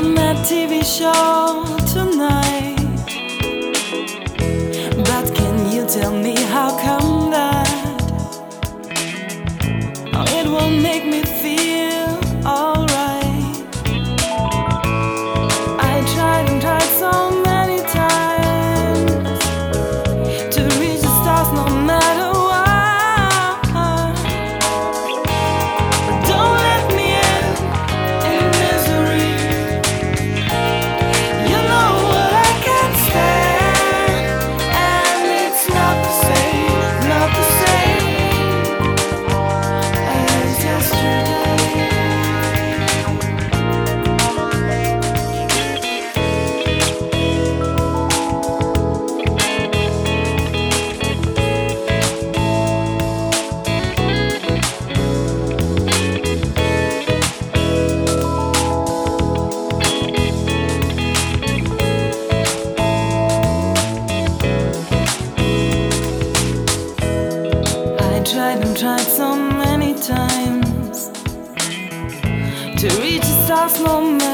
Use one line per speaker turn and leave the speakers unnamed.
on that TV show tonight. But can you tell me how come that it won't make me feel alright? I tried and tried so many times to reach the stars no matter what. Don't let me in misery. You know what I can't stand, and it's not the same, not the same as yesterday. I tried and tried so many times to reach the stars no matter